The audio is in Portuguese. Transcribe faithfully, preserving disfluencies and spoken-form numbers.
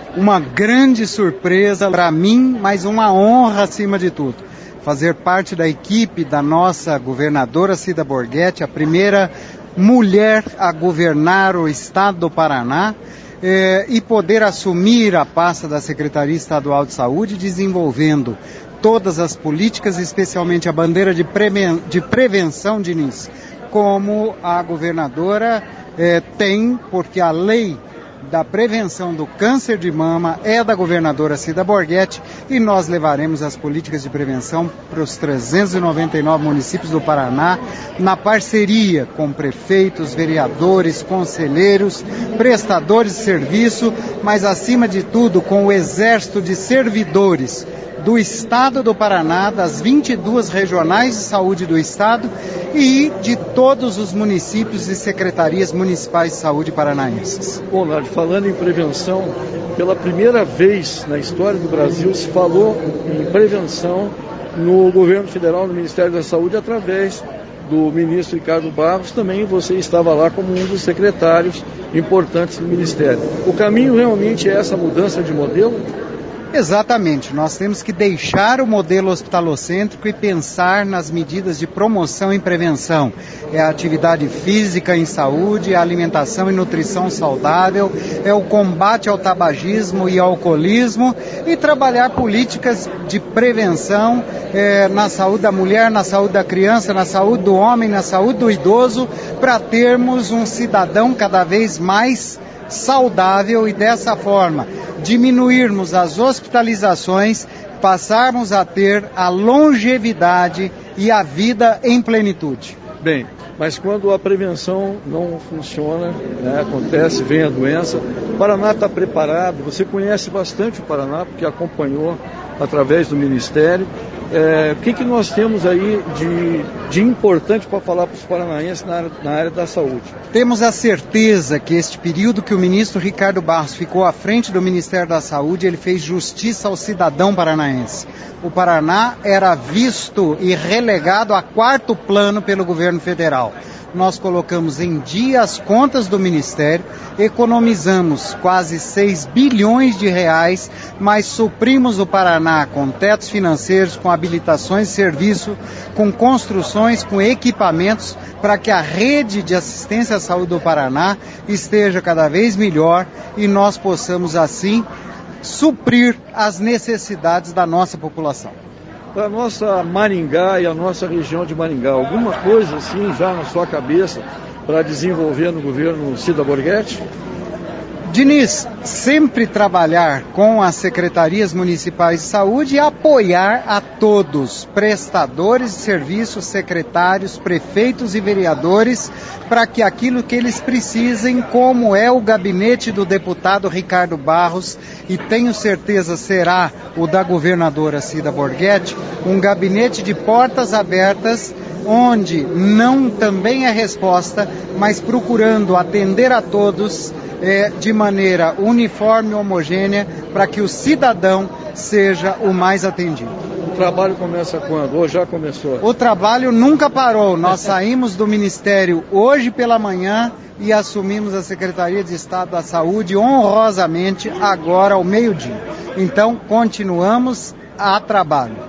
uma grande surpresa para mim, mas uma honra acima de tudo. Fazer parte da equipe da nossa governadora Cida Borghetti, a primeira mulher a governar o estado do Paraná, eh, e poder assumir a pasta da Secretaria Estadual de Saúde, desenvolvendo todas as políticas, especialmente a bandeira de, preven- de prevenção de início, como a governadora eh, tem, porque a lei da prevenção do câncer de mama é da governadora Cida Borghetti, e nós levaremos as políticas de prevenção para os trezentos e noventa e nove municípios do Paraná, na parceria com prefeitos, vereadores, conselheiros, prestadores de serviço, mas acima de tudo com o exército de servidores do estado do Paraná, das vinte e duas regionais de saúde do estado e de todos os municípios e secretarias municipais de saúde paranaenses. Bom, Nardi, falando em prevenção, pela primeira vez na história do Brasil se falou em prevenção no governo federal, no Ministério da Saúde, através do ministro Ricardo Barros. Também você estava lá como um dos secretários importantes do Ministério. O caminho realmente é essa mudança de modelo? Exatamente, nós temos que deixar o modelo hospitalocêntrico e pensar nas medidas de promoção e prevenção. É a atividade física em saúde, a alimentação e nutrição saudável, é o combate ao tabagismo e ao alcoolismo e trabalhar políticas de prevenção é, na saúde da mulher, na saúde da criança, na saúde do homem, na saúde do idoso, para termos um cidadão cada vez mais saudável e dessa forma diminuirmos as hospitalizações, passarmos a ter a longevidade e a vida em plenitude. Bem, mas quando a prevenção não funciona, né, acontece, vem a doença, o Paraná está preparado, você conhece bastante o Paraná, porque acompanhou através do Ministério. É, o que, que nós temos aí de, de importante para falar para os paranaenses na área, na área da saúde? Temos a certeza que este período que o ministro Ricardo Barros ficou à frente do Ministério da Saúde, ele fez justiça ao cidadão paranaense. O Paraná era visto e relegado a quarto plano pelo governo federal. Nós colocamos em dia as contas do Ministério, economizamos quase seis bilhões de reais, mas suprimos o Paraná com tetos financeiros, com habilitações de serviço, com construções, com equipamentos, para que a rede de assistência à saúde do Paraná esteja cada vez melhor e nós possamos, assim, suprir as necessidades da nossa população. Para a nossa Maringá e a nossa região de Maringá, alguma coisa assim já na sua cabeça para desenvolver no governo Cida Borghetti? Diniz, sempre trabalhar com as secretarias municipais de saúde e apoiar a todos, prestadores de serviços, secretários, prefeitos e vereadores, para que aquilo que eles precisem, como é o gabinete do deputado Ricardo Barros, e tenho certeza será o da governadora Cida Borghetti, um gabinete de portas abertas, onde não também é resposta, mas procurando atender a todos é, de maneira uniforme e homogênea, para que o cidadão seja o mais atendido. O trabalho começa quando? Ou já começou? O trabalho nunca parou. Nós saímos do Ministério hoje pela manhã e assumimos a Secretaria de Estado da Saúde honrosamente agora ao meio-dia. Então, continuamos a trabalho.